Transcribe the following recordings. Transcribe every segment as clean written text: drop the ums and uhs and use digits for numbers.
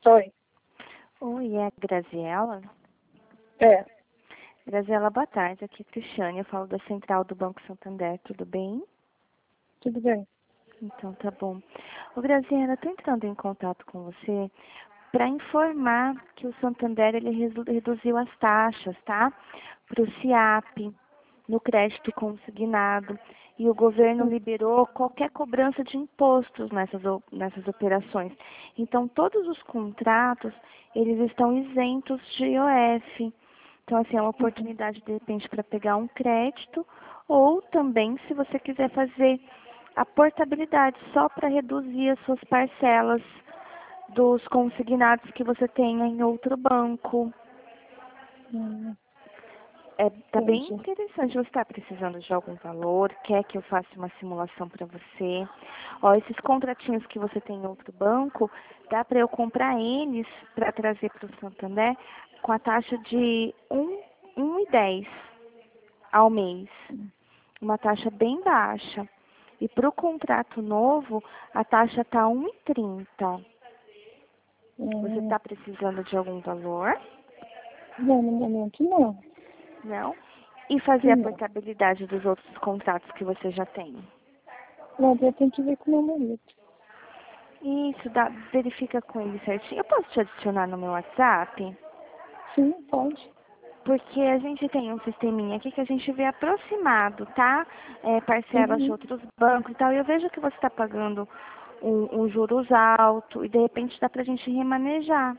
Oi. Oi, é a Graziela? É, Graziela, boa tarde. Aqui é Cristiane, eu falo da Central do Banco Santander, tudo bem? tudo bem. Então tá bom. Ô Graziela, eu tô entrando em contato com você para informar que o Santander ele reduziu as taxas, tá? Para o SIAP, no crédito consignado. E o governo liberou qualquer cobrança de impostos nessas operações. Então, todos os contratos, eles estão isentos de IOF. Então, assim, é uma oportunidade, de repente, para pegar um crédito, ou também, se você quiser fazer a portabilidade, só para reduzir as suas parcelas dos consignados que você tenha em outro banco. Hum, Tá bem entendi. interessante. Você está precisando de algum valor? Quer que eu faça uma simulação para você? Ó, esses contratinhos que você tem em outro banco, dá para eu comprar eles para trazer para o Santander com a taxa de 1,10 ao mês. Uma taxa bem baixa. E para o contrato novo, a taxa está 1,30. Você Hum, está precisando de algum valor? não, no momento não. Não? E fazer a Não. portabilidade dos outros contratos que você já tem? Mas eu tenho que ver com o meu marido. Isso, verifica com ele certinho. Eu posso te adicionar no meu WhatsApp? Sim, pode. Porque a gente tem um sisteminha aqui que a gente vê aproximado, tá? Parcelas de Uhum. outros bancos e tal. E eu vejo que você está pagando um juros alto e de repente dá pra gente remanejar,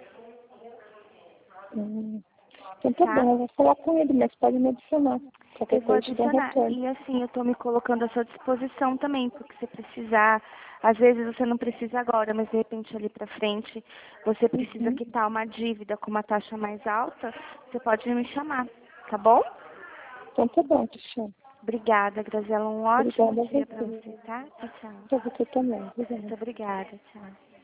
Hum. Então tá tá? bom, eu vou falar com ele, mas pode me adicionar. Eu Qualquer vou coisa eu te dou um adicionar. retorno. E assim, eu estou me colocando à sua disposição também, porque se precisar, às vezes você não precisa agora, mas de repente ali para frente você precisa Uhum. quitar uma dívida com uma taxa mais alta, você pode me chamar, tá bom? Então tá bom, Cristiane. Obrigada, Graziela. Um ótimo Obrigada a dia para você. você, tá? Tchau, tchau. Pra você também. Muito Obrigada. obrigada, tchau.